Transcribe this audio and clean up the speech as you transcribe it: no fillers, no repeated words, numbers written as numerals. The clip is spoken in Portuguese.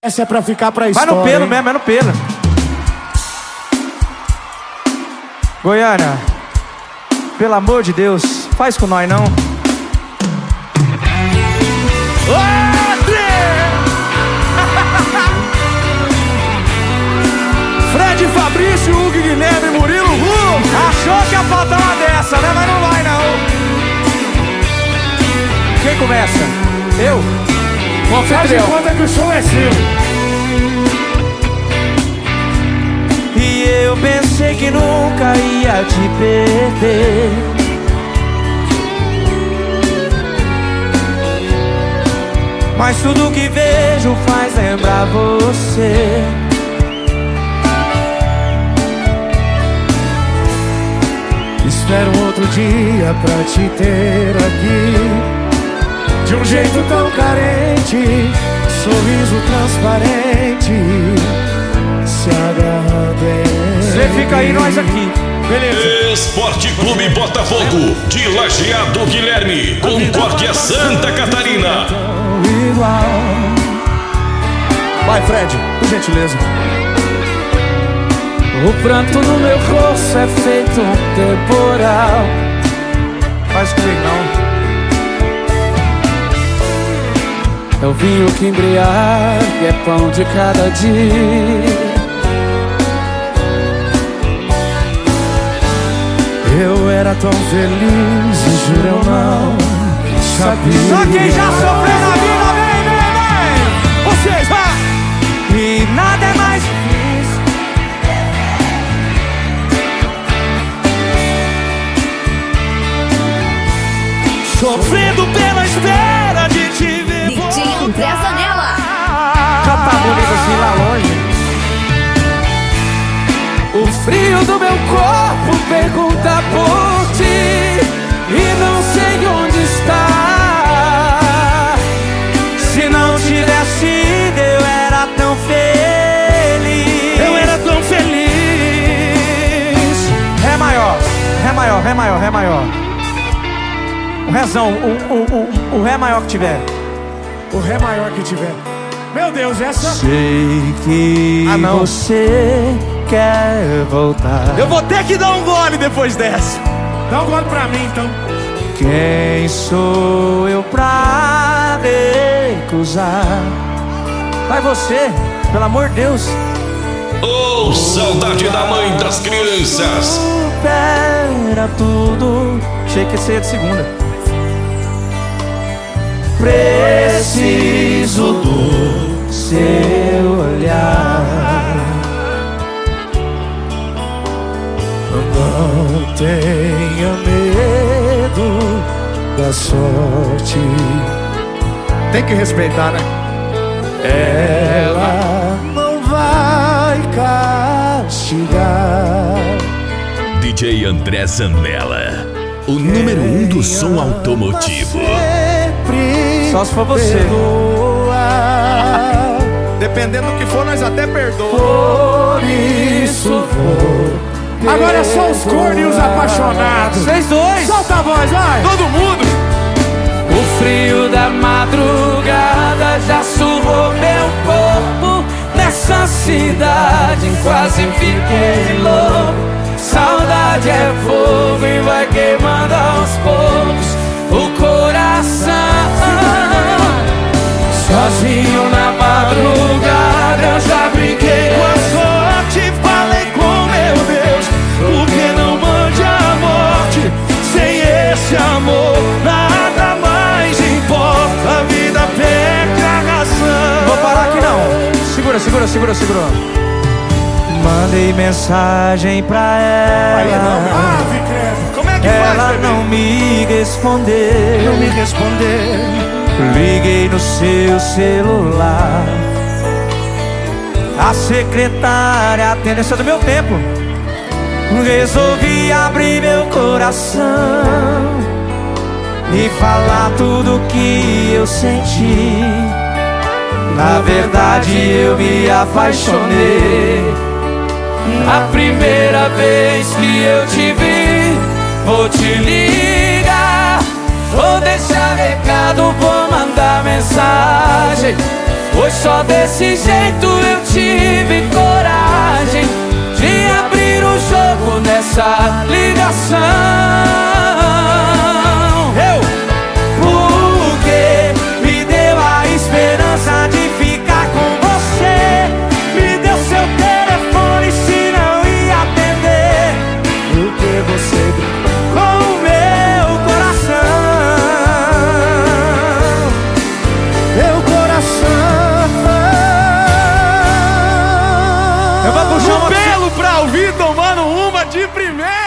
Essa é pra ficar pra história. Vai no pelo mesmo, é no pelo. Goiânia, pelo amor de Deus, faz com nós não. Fred, Fabrício, Hugo, Guilherme, Murilo, Achou que ia faltar uma dessa, né? Mas não vai não. Quem começa? Eu? Faz de conta que o show é seu. E eu pensei que nunca ia te perder. Mas tudo que vejo faz lembrar você. Espero um outro dia pra te ter aqui, de um jeito tão carente, sorriso transparente, se agarrando em Você fica aí, nós aqui. Beleza. Esporte Clube Botafogo, de Lajeado Guilherme, Concórdia, Santa Catarina. Vai, Fred, por gentileza. O pranto no meu rosto é feito um temporal. Faz comigo não. É o vinho que embriaga, é pão de cada dia. Eu era tão feliz e juro eu não sabia. Só quem já sofreu na vida, vem! Vocês, vai! E nada é mais difícil. Sofrendo pela espera de te ver. DJ André Zanella. Já tá bonito assim lá longe. O frio do meu corpo pergunta por ti e não sei onde está. Se não tivesse ido eu era tão feliz. Eu era tão feliz. Ré maior, Ré maior, Ré maior, Ré maior. O rézão, o Ré maior que tiver. O Ré maior que tiver. Meu Deus, essa... Sei que você quer voltar. Eu vou ter que dar um gole depois dessa. Dá um gole pra mim, então. Quem sou eu pra recusar? Vai você, pelo amor de Deus. Oh, saudade da mãe das crianças. Supera tudo. Achei que ia ser de segunda. Preciso do seu olhar. Não tenha medo da sorte. Tem que respeitar, né? Ela não vai castigar. DJ André Zanella, o número 1 do som automotivo. Só se for você. Dependendo do que for, nós até perdoa. Por isso vou. Agora é só os cornos e os apaixonados. Vocês dois. Solta a voz, vai. Todo mundo. O frio da madrugada já surrou meu corpo. Nessa cidade quase fiquei louco. Saudade é fogo e vai queimando aos poucos o coração. Sozinho na madrugada eu já brinquei com a sorte. Falei com meu Deus, por que não mande a morte? Sem esse amor nada mais importa. A vida perde a razão. Vou parar aqui não. Segura. Mandei mensagem pra ela. Aí não, ave, credo. Como é que faz, ela bebê? não me respondeu. Não me respondeu. Liguei no seu celular. A secretária atendeu do meu tempo. Resolvi abrir meu coração e falar tudo que eu senti. Na verdade eu me apaixonei. A primeira vez que eu te vi, vou te ligar, vou deixar recado, vou mandar mensagem. Pois só desse jeito eu tive coragem de abrir o jogo nessa ligação. Porque me deu a esperança de ficar com você. Me deu seu telefone se não ia atender. Porque você brincou com o meu coração. Meu coração. Eu vou puxar um pelo pra ouvir tomando uma de primeira.